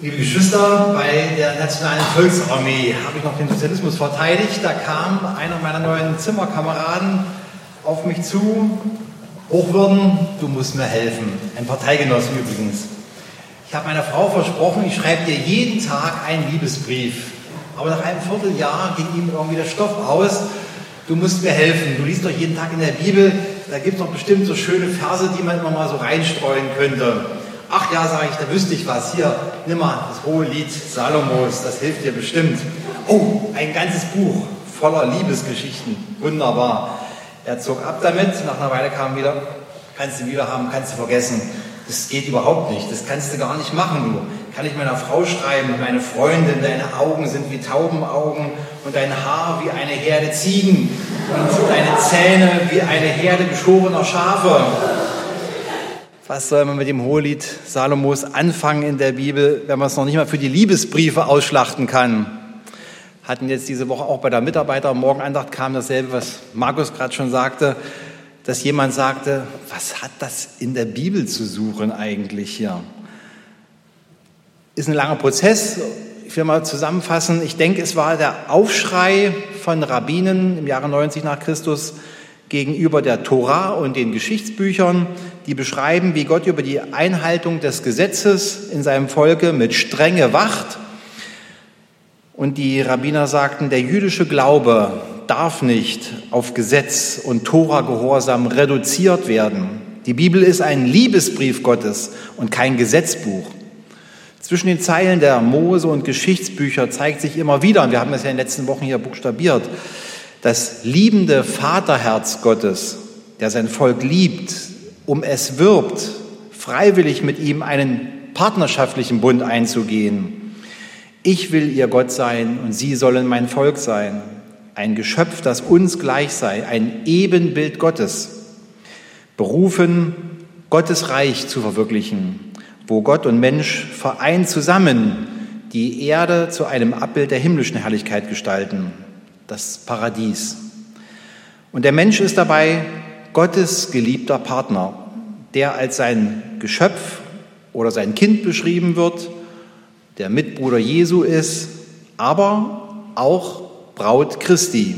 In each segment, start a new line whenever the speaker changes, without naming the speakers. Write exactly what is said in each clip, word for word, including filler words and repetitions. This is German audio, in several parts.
Liebe Geschwister, bei der Nationalen Volksarmee habe ich noch den Sozialismus verteidigt. Da kam einer meiner neuen Zimmerkameraden auf mich zu. Hochwürden, du musst mir helfen. Ein Parteigenosse übrigens. Ich habe meiner Frau versprochen, ich schreibe dir jeden Tag einen Liebesbrief. Aber nach einem Vierteljahr ging ihm irgendwie der Stoff aus. Du musst mir helfen. Du liest doch jeden Tag in der Bibel. Da gibt es doch bestimmt so schöne Verse, die man immer mal so reinstreuen könnte. Ach ja, sage ich, da wüsste ich was. Hier, nimm mal das hohe Lied Salomos, das hilft dir bestimmt. Oh, ein ganzes Buch voller Liebesgeschichten. Wunderbar. Er zog ab damit. Nach einer Weile kam wieder, kannst du wieder haben, kannst du vergessen. Das geht überhaupt nicht. Das kannst du gar nicht machen, du. Kann ich meiner Frau schreiben, meine Freundin, deine Augen sind wie Taubenaugen und dein Haar wie eine Herde Ziegen und deine Zähne wie eine Herde geschorener Schafe. Was soll man mit dem Hohelied Salomos anfangen in der Bibel, wenn man es noch nicht mal für die Liebesbriefe ausschlachten kann? Hatten jetzt diese Woche auch bei der Mitarbeiter-Morgenandacht kam dasselbe, was Markus gerade schon sagte, dass jemand sagte, was hat das in der Bibel zu suchen eigentlich hier? Ist ein langer Prozess. Ich will mal zusammenfassen. Ich denke, es war der Aufschrei von Rabbinen im Jahre neunzig nach Christus gegenüber der Tora und den Geschichtsbüchern, die beschreiben, wie Gott über die Einhaltung des Gesetzes in seinem Volke mit Strenge wacht. Und die Rabbiner sagten, der jüdische Glaube darf nicht auf Gesetz und Tora-Gehorsam reduziert werden. Die Bibel ist ein Liebesbrief Gottes und kein Gesetzbuch. Zwischen den Zeilen der Mose- und Geschichtsbücher zeigt sich immer wieder, und wir haben das ja in den letzten Wochen hier buchstabiert, das liebende Vaterherz Gottes, der sein Volk liebt, um es wirbt, freiwillig mit ihm einen partnerschaftlichen Bund einzugehen. Ich will ihr Gott sein und sie sollen mein Volk sein. Ein Geschöpf, das uns gleich sei, ein Ebenbild Gottes. Berufen, Gottes Reich zu verwirklichen, wo Gott und Mensch vereint zusammen die Erde zu einem Abbild der himmlischen Herrlichkeit gestalten. Das Paradies. Und der Mensch ist dabei Gottes geliebter Partner, der als sein Geschöpf oder sein Kind beschrieben wird, der Mitbruder Jesu ist, aber auch Braut Christi.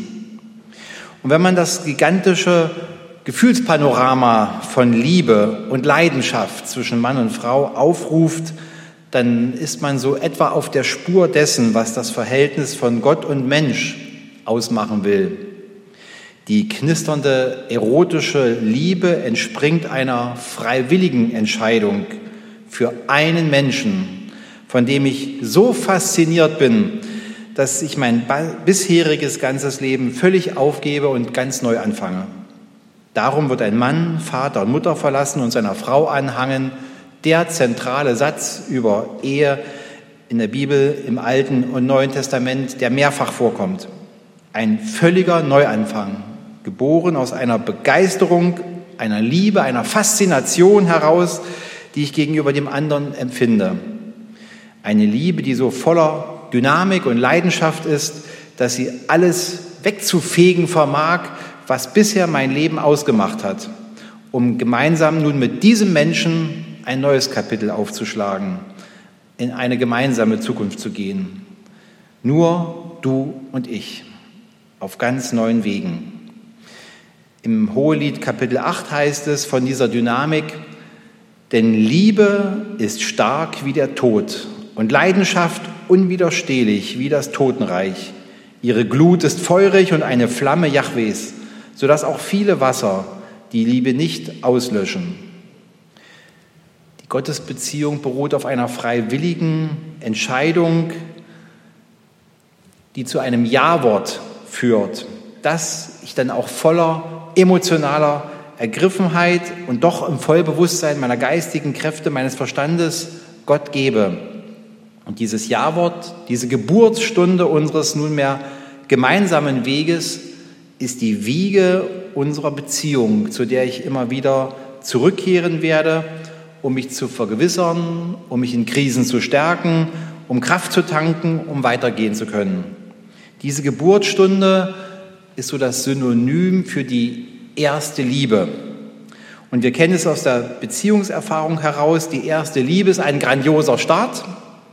Und wenn man das gigantische Gefühlspanorama von Liebe und Leidenschaft zwischen Mann und Frau aufruft, dann ist man so etwa auf der Spur dessen, was das Verhältnis von Gott und Mensch ausmachen will. Die knisternde erotische Liebe entspringt einer freiwilligen Entscheidung für einen Menschen, von dem ich so fasziniert bin, dass ich mein bisheriges ganzes Leben völlig aufgebe und ganz neu anfange. Darum wird ein Mann Vater und Mutter verlassen und seiner Frau anhangen, der zentrale Satz über Ehe in der Bibel, im Alten und Neuen Testament, der mehrfach vorkommt. Ein völliger Neuanfang, geboren aus einer Begeisterung, einer Liebe, einer Faszination heraus, die ich gegenüber dem anderen empfinde. Eine Liebe, die so voller Dynamik und Leidenschaft ist, dass sie alles wegzufegen vermag, was bisher mein Leben ausgemacht hat, um gemeinsam nun mit diesem Menschen ein neues Kapitel aufzuschlagen, in eine gemeinsame Zukunft zu gehen. Nur du und ich. Auf ganz neuen Wegen. Im Hohelied Kapitel acht heißt es von dieser Dynamik, denn Liebe ist stark wie der Tod und Leidenschaft unwiderstehlich wie das Totenreich. Ihre Glut ist feurig und eine Flamme Jahwes, sodass auch viele Wasser die Liebe nicht auslöschen. Die Gottesbeziehung beruht auf einer freiwilligen Entscheidung, die zu einem Ja-Wort führt, das ich dann auch voller emotionaler Ergriffenheit und doch im Vollbewusstsein meiner geistigen Kräfte, meines Verstandes Gott gebe. Und dieses Ja-Wort, diese Geburtsstunde unseres nunmehr gemeinsamen Weges ist die Wiege unserer Beziehung, zu der ich immer wieder zurückkehren werde, um mich zu vergewissern, um mich in Krisen zu stärken, um Kraft zu tanken, um weitergehen zu können. Diese Geburtsstunde ist so das Synonym für die erste Liebe. Und wir kennen es aus der Beziehungserfahrung heraus, die erste Liebe ist ein grandioser Start,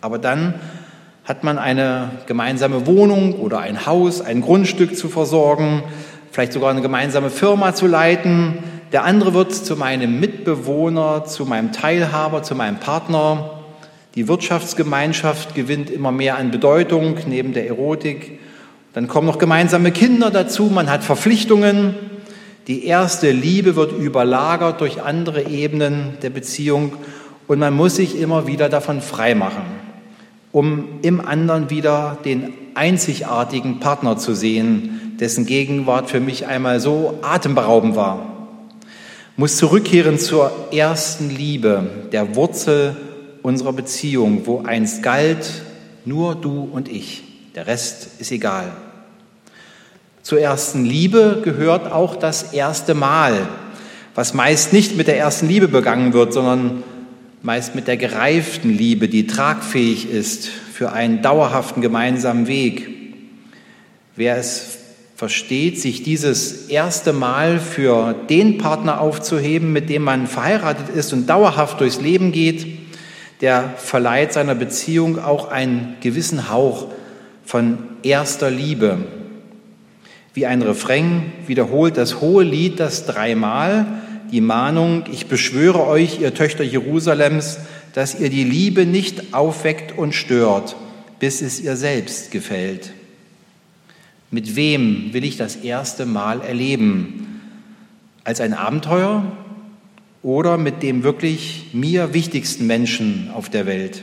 Aber dann hat man eine gemeinsame Wohnung oder ein Haus, ein Grundstück zu versorgen, vielleicht sogar eine gemeinsame Firma zu leiten. Der andere wird zu meinem Mitbewohner, zu meinem Teilhaber, zu meinem Partner. Die Wirtschaftsgemeinschaft gewinnt immer mehr an Bedeutung neben der Erotik. Dann kommen noch gemeinsame Kinder dazu, man hat Verpflichtungen. Die erste Liebe wird überlagert durch andere Ebenen der Beziehung und man muss sich immer wieder davon freimachen, um im anderen wieder den einzigartigen Partner zu sehen, dessen Gegenwart für mich einmal so atemberaubend war. Muss zurückkehren zur ersten Liebe, der Wurzel unserer Beziehung, wo einst galt, nur du und ich, der Rest ist egal. Zur ersten Liebe gehört auch das erste Mal, was meist nicht mit der ersten Liebe begangen wird, sondern meist mit der gereiften Liebe, die tragfähig ist für einen dauerhaften gemeinsamen Weg. Wer es versteht, sich dieses erste Mal für den Partner aufzuheben, mit dem man verheiratet ist und dauerhaft durchs Leben geht, der verleiht seiner Beziehung auch einen gewissen Hauch von erster Liebe. Wie ein Refrain wiederholt das hohe Lied das dreimal, die Mahnung, ich beschwöre euch, ihr Töchter Jerusalems, dass ihr die Liebe nicht aufweckt und stört, bis es ihr selbst gefällt. Mit wem will ich das erste Mal erleben? Als ein Abenteuer oder mit dem wirklich mir wichtigsten Menschen auf der Welt?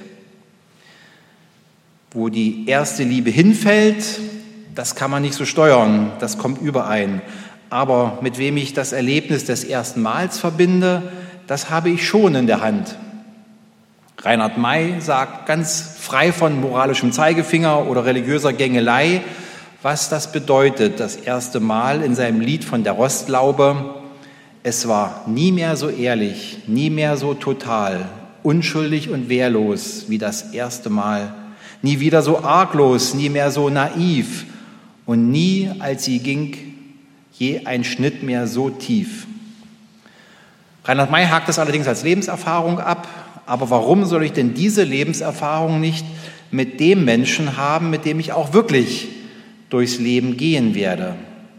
Wo die erste Liebe hinfällt, das kann man nicht so steuern, das kommt überein. Aber mit wem ich das Erlebnis des ersten Mals verbinde, das habe ich schon in der Hand. Reinhard May sagt ganz frei von moralischem Zeigefinger oder religiöser Gängelei, was das bedeutet, das erste Mal in seinem Lied von der Rostlaube. Es war nie mehr so ehrlich, nie mehr so total, unschuldig und wehrlos wie das erste Mal. Nie wieder so arglos, nie mehr so naiv und nie, als sie ging, je ein Schnitt mehr so tief. Reinhard May hakt das allerdings als Lebenserfahrung ab. Aber warum soll ich denn diese Lebenserfahrung nicht mit dem Menschen haben, mit dem ich auch wirklich durchs Leben gehen werde?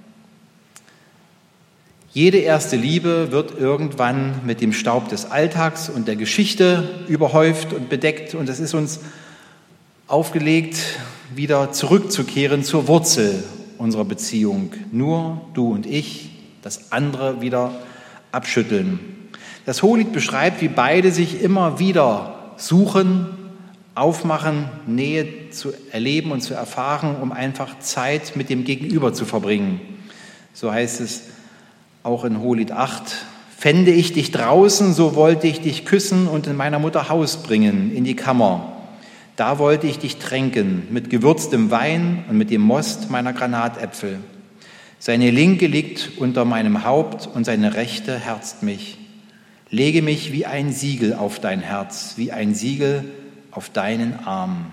Jede erste Liebe wird irgendwann mit dem Staub des Alltags und der Geschichte überhäuft und bedeckt. Und es ist uns aufgelegt, wieder zurückzukehren zur Wurzel unserer Beziehung. Nur du und ich, das andere wieder abschütteln. Das Hohelied beschreibt, wie beide sich immer wieder suchen, aufmachen, Nähe zu erleben und zu erfahren, um einfach Zeit mit dem Gegenüber zu verbringen. So heißt es auch in Hohelied acht. Fände ich dich draußen, so wollte ich dich küssen und in meiner Mutter Haus bringen, in die Kammer. Da wollte ich dich tränken mit gewürztem Wein und mit dem Most meiner Granatäpfel. Seine Linke liegt unter meinem Haupt und seine Rechte herzt mich. Lege mich wie ein Siegel auf dein Herz, wie ein Siegel auf deinen Arm.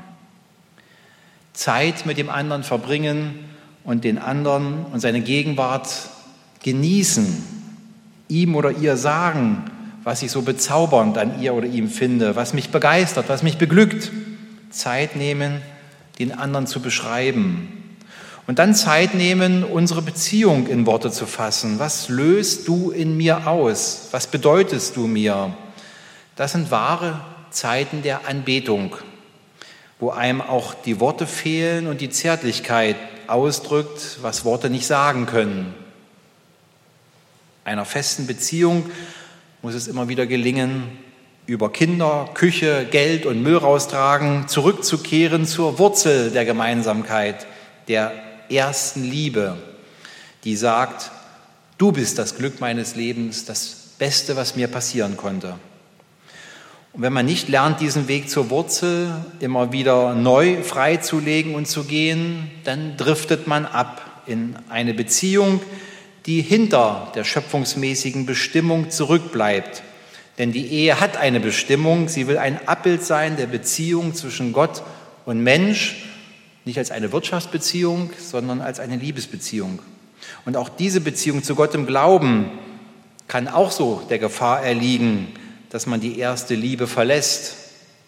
Zeit mit dem anderen verbringen und den anderen und seine Gegenwart genießen, ihm oder ihr sagen, was ich so bezaubernd an ihr oder ihm finde, was mich begeistert, was mich beglückt. Zeit nehmen, den anderen zu beschreiben. Und dann Zeit nehmen, unsere Beziehung in Worte zu fassen. Was löst du in mir aus? Was bedeutest du mir? Das sind wahre Zeiten der Anbetung, wo einem auch die Worte fehlen und die Zärtlichkeit ausdrückt, was Worte nicht sagen können. Einer festen Beziehung muss es immer wieder gelingen, über Kinder, Küche, Geld und Müll raustragen, zurückzukehren zur Wurzel der Gemeinsamkeit, der ersten Liebe, die sagt, du bist das Glück meines Lebens, das Beste, was mir passieren konnte. Und wenn man nicht lernt, diesen Weg zur Wurzel immer wieder neu freizulegen und zu gehen, dann driftet man ab in eine Beziehung, die hinter der schöpfungsmäßigen Bestimmung zurückbleibt. Denn die Ehe hat eine Bestimmung, sie will ein Abbild sein der Beziehung zwischen Gott und Mensch, nicht als eine Wirtschaftsbeziehung, sondern als eine Liebesbeziehung. Und auch diese Beziehung zu Gott im Glauben kann auch so der Gefahr erliegen, dass man die erste Liebe verlässt.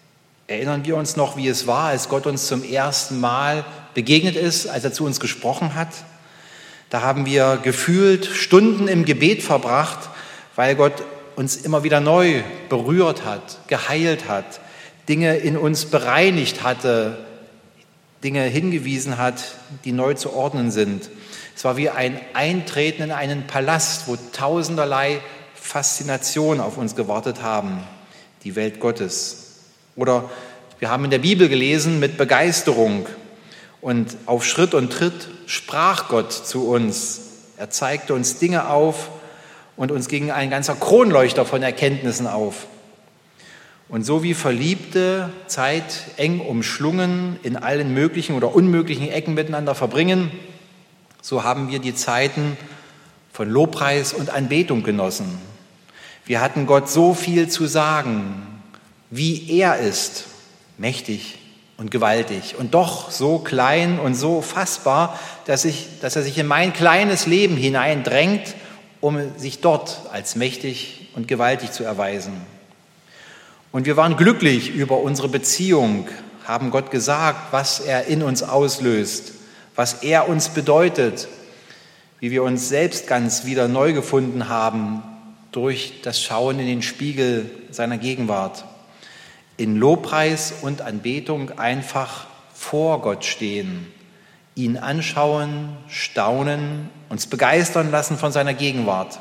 Erinnern wir uns noch, wie es war, als Gott uns zum ersten Mal begegnet ist, als er zu uns gesprochen hat? Da haben wir gefühlt Stunden im Gebet verbracht, weil Gott uns immer wieder neu berührt hat, geheilt hat, Dinge in uns bereinigt hatte, Dinge hingewiesen hat, die neu zu ordnen sind. Es war wie ein Eintreten in einen Palast, wo tausenderlei Faszinationen auf uns gewartet haben, die Welt Gottes. Oder wir haben in der Bibel gelesen mit Begeisterung und auf Schritt und Tritt sprach Gott zu uns. Er zeigte uns Dinge auf und uns ging ein ganzer Kronleuchter von Erkenntnissen auf. Und so wie Verliebte Zeit eng umschlungen in allen möglichen oder unmöglichen Ecken miteinander verbringen, so haben wir die Zeiten von Lobpreis und Anbetung genossen. Wir hatten Gott so viel zu sagen, wie er ist, mächtig und gewaltig und doch so klein und so fassbar, dass, ich, dass er sich in mein kleines Leben hineindrängt, um sich dort als mächtig und gewaltig zu erweisen. Und wir waren glücklich über unsere Beziehung, haben Gott gesagt, was er in uns auslöst, was er uns bedeutet, wie wir uns selbst ganz wieder neu gefunden haben durch das Schauen in den Spiegel seiner Gegenwart. In Lobpreis und Anbetung einfach vor Gott stehen, ihn anschauen, staunen, uns begeistern lassen von seiner Gegenwart.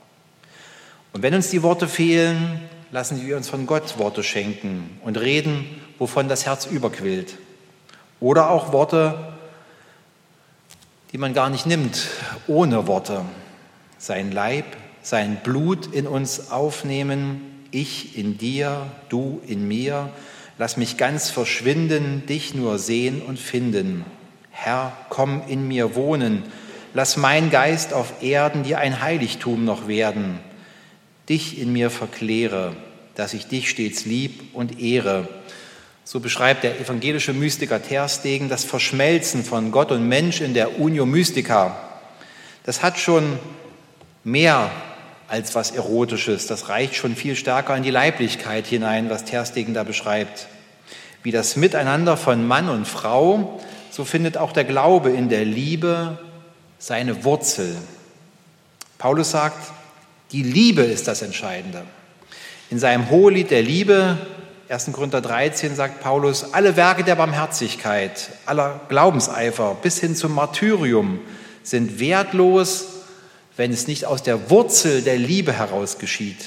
Und wenn uns die Worte fehlen, lassen wir uns von Gott Worte schenken und reden, wovon das Herz überquillt. Oder auch Worte, die man gar nicht nimmt, ohne Worte. Sein Leib, sein Blut in uns aufnehmen, ich in dir, du in mir. Lass mich ganz verschwinden, dich nur sehen und finden. Herr, komm in mir wohnen. Lass mein Geist auf Erden dir ein Heiligtum noch werden. Dich in mir verkläre, dass ich dich stets lieb und ehre. So beschreibt der evangelische Mystiker Terstegen das Verschmelzen von Gott und Mensch in der Unio Mystica. Das hat schon mehr als was Erotisches. Das reicht schon viel stärker in die Leiblichkeit hinein, was Terstegen da beschreibt. Wie das Miteinander von Mann und Frau, so findet auch der Glaube in der Liebe seine Wurzel. Paulus sagt, die Liebe ist das Entscheidende. In seinem Hohelied der Liebe, erster Korinther dreizehn, sagt Paulus, alle Werke der Barmherzigkeit, aller Glaubenseifer bis hin zum Martyrium sind wertlos, wenn es nicht aus der Wurzel der Liebe heraus geschieht.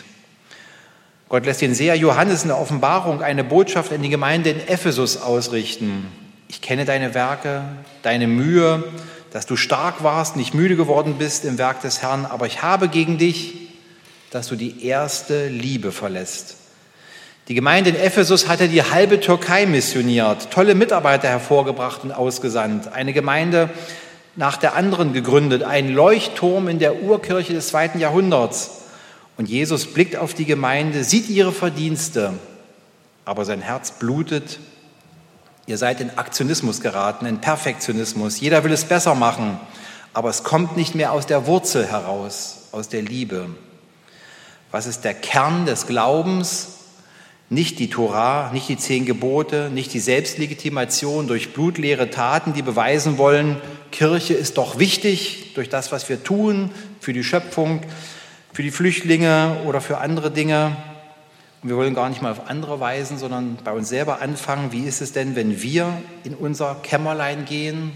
Gott lässt den Seher Johannes in der Offenbarung eine Botschaft in die Gemeinde in Ephesus ausrichten. Ich kenne deine Werke, deine Mühe, dass du stark warst, nicht müde geworden bist im Werk des Herrn, aber ich habe gegen dich, dass du die erste Liebe verlässt. Die Gemeinde in Ephesus hatte die halbe Türkei missioniert, tolle Mitarbeiter hervorgebracht und ausgesandt, eine Gemeinde nach der anderen gegründet, ein Leuchtturm in der Urkirche des zweiten Jahrhunderts. Und Jesus blickt auf die Gemeinde, sieht ihre Verdienste, aber sein Herz blutet. Ihr seid in Aktionismus geraten, in Perfektionismus. Jeder will es besser machen, aber es kommt nicht mehr aus der Wurzel heraus, aus der Liebe. Was ist der Kern des Glaubens? Nicht die Tora, nicht die zehn Gebote, nicht die Selbstlegitimation durch blutleere Taten, die beweisen wollen, Kirche ist doch wichtig durch das, was wir tun, für die Schöpfung, für die Flüchtlinge oder für andere Dinge. Und wir wollen gar nicht mal auf andere weisen, sondern bei uns selber anfangen. Wie ist es denn, wenn wir in unser Kämmerlein gehen?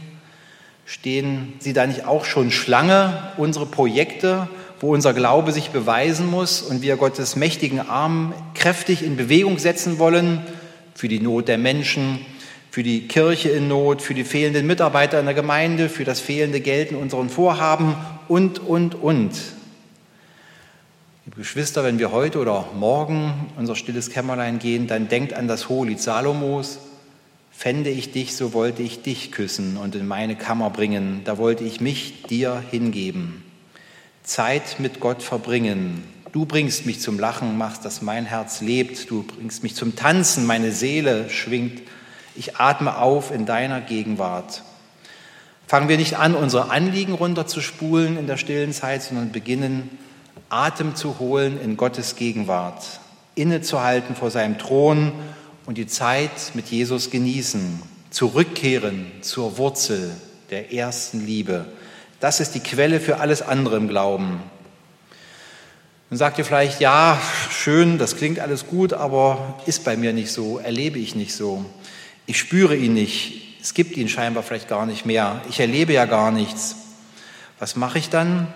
Stehen sie da nicht auch schon Schlange, unsere Projekte, wo unser Glaube sich beweisen muss und wir Gottes mächtigen Arm kräftig in Bewegung setzen wollen für die Not der Menschen, für die Kirche in Not, für die fehlenden Mitarbeiter in der Gemeinde, für das fehlende Geld in unseren Vorhaben und, und, und. Liebe Geschwister, wenn wir heute oder morgen unser stilles Kämmerlein gehen, dann denkt an das Hohelied Salomos. Fände ich dich, so wollte ich dich küssen und in meine Kammer bringen, da wollte ich mich dir hingeben. Zeit mit Gott verbringen. Du bringst mich zum Lachen, machst, dass mein Herz lebt. Du bringst mich zum Tanzen, meine Seele schwingt. Ich atme auf in deiner Gegenwart. Fangen wir nicht an, unsere Anliegen runterzuspulen in der stillen Zeit, sondern beginnen, Atem zu holen in Gottes Gegenwart, innezuhalten vor seinem Thron und die Zeit mit Jesus genießen, zurückkehren zur Wurzel der ersten Liebe. Das ist die Quelle für alles andere im Glauben. Dann sagt ihr vielleicht, ja, schön, das klingt alles gut, aber ist bei mir nicht so, erlebe ich nicht so. Ich spüre ihn nicht, es gibt ihn scheinbar vielleicht gar nicht mehr. Ich erlebe ja gar nichts. Was mache ich dann?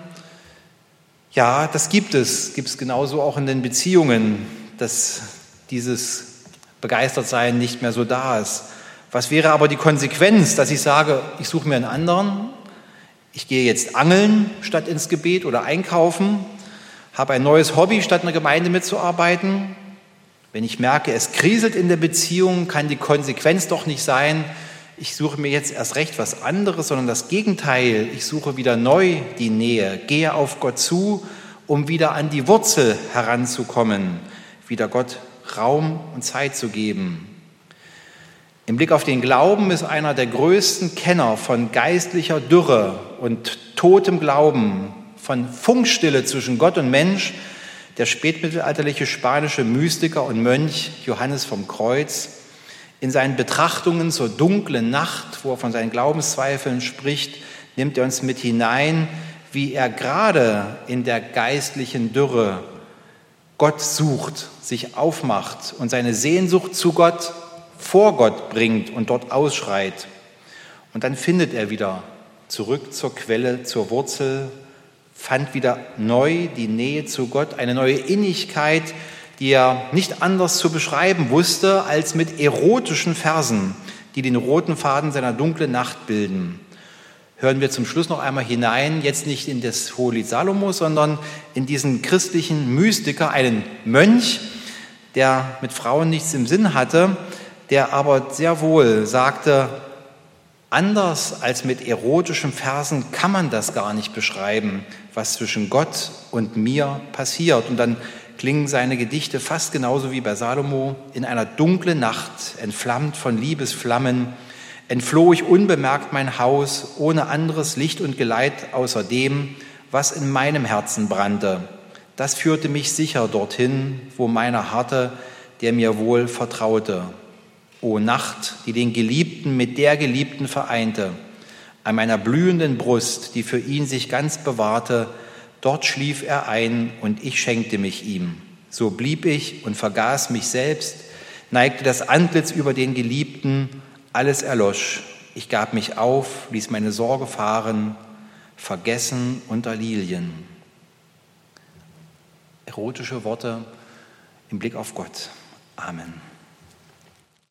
Ja, das gibt es. Gibt es genauso auch in den Beziehungen, dass dieses Begeistertsein nicht mehr so da ist. Was wäre aber die Konsequenz, dass ich sage, ich suche mir einen anderen, ich gehe jetzt angeln statt ins Gebet oder einkaufen, habe ein neues Hobby, statt in der Gemeinde mitzuarbeiten? Wenn ich merke, es kriselt in der Beziehung, kann die Konsequenz doch nicht sein, ich suche mir jetzt erst recht was anderes, sondern das Gegenteil. Ich suche wieder neu die Nähe, gehe auf Gott zu, um wieder an die Wurzel heranzukommen, wieder Gott Raum und Zeit zu geben. Im Blick auf den Glauben ist einer der größten Kenner von geistlicher Dürre und totem Glauben, von Funkstille zwischen Gott und Mensch, der spätmittelalterliche spanische Mystiker und Mönch Johannes vom Kreuz. In seinen Betrachtungen zur dunklen Nacht, wo er von seinen Glaubenszweifeln spricht, nimmt er uns mit hinein, wie er gerade in der geistlichen Dürre Gott sucht, sich aufmacht und seine Sehnsucht zu Gott vor Gott bringt und dort ausschreit. Und dann findet er wieder zurück zur Quelle, zur Wurzel, fand wieder neu die Nähe zu Gott, eine neue Innigkeit, die er nicht anders zu beschreiben wusste, als mit erotischen Versen, die den roten Faden seiner dunklen Nacht bilden. Hören wir zum Schluss noch einmal hinein, jetzt nicht in das Hohelied Salomos, sondern in diesen christlichen Mystiker, einen Mönch, der mit Frauen nichts im Sinn hatte, der aber sehr wohl sagte, anders als mit erotischen Versen kann man das gar nicht beschreiben, was zwischen Gott und mir passiert. Und dann klingen seine Gedichte fast genauso wie bei Salomo. In einer dunklen Nacht, entflammt von Liebesflammen, entfloh ich unbemerkt mein Haus, ohne anderes Licht und Geleit außer dem, was in meinem Herzen brannte. Das führte mich sicher dorthin, wo meiner harrte, der mir wohl vertraute. O Nacht, die den Geliebten mit der Geliebten vereinte, an meiner blühenden Brust, die für ihn sich ganz bewahrte, dort schlief er ein und ich schenkte mich ihm. So blieb ich und vergaß mich selbst, neigte das Antlitz über den Geliebten, alles erlosch. Ich gab mich auf, ließ meine Sorge fahren, vergessen unter Lilien. Erotische Worte im Blick auf Gott. Amen.